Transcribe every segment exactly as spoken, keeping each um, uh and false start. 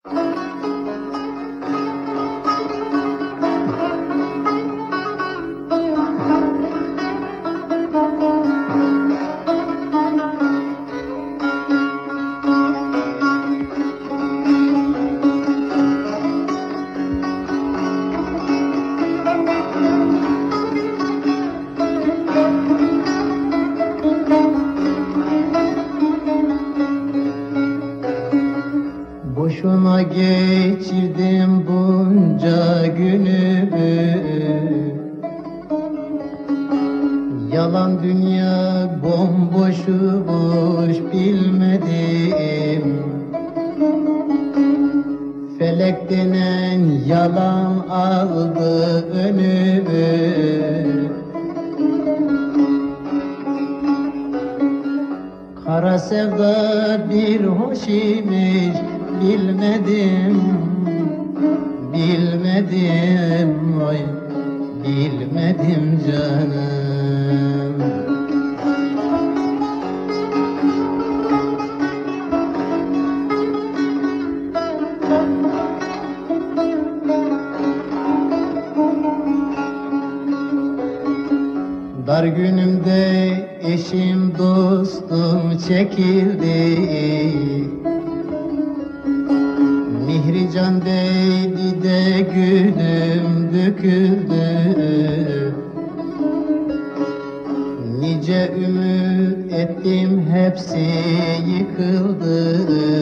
Boşuna geçirdim bunca günümü, yalan dünya bomboşumuş bilmedim. Felek denen yalan aldı önümü. Kara sevda bir hoş imiş, bilmedim, bilmedim, oy, bilmedim canım. Dar günümde eşim dostum çekildi, mihri can değdi de gülüm döküldü. Nice ümit ettim hepsi yıkıldı.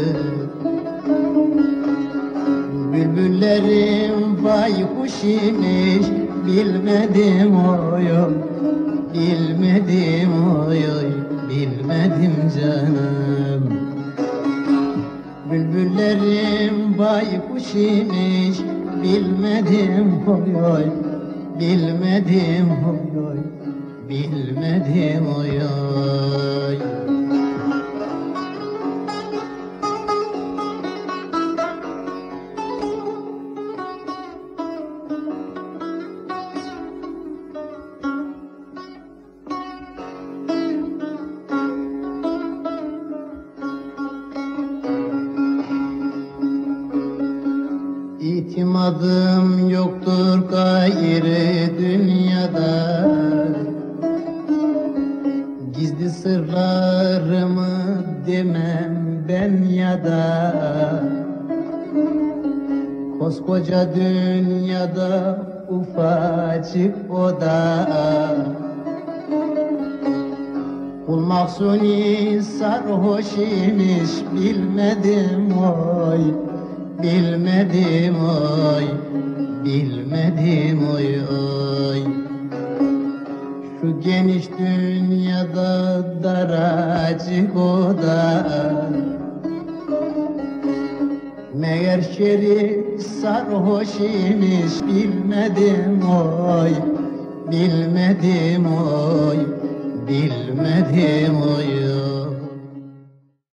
Bülbüllerim baykuş imiş, bilmedim oy oy, bilmedim oy oy, bilmedim canım. Bülbüllerim baykuş imiş, bilmedim oy oy, bilmedim oy oy, bilmedim oy oy. İtimadım yoktur gayrı dünyada, gizli sırlarımı demem ben ya da. Koskoca dünyada ufacık oda, kul mahzuni sarhoş imiş, bilmedim oy, bilmedim oy, bilmedim oy oy. Şu geniş dünyada daracık oda, meğer şerif sarhoş imiş, bilmedim oy, bilmedim oy, bilmedim oy oy.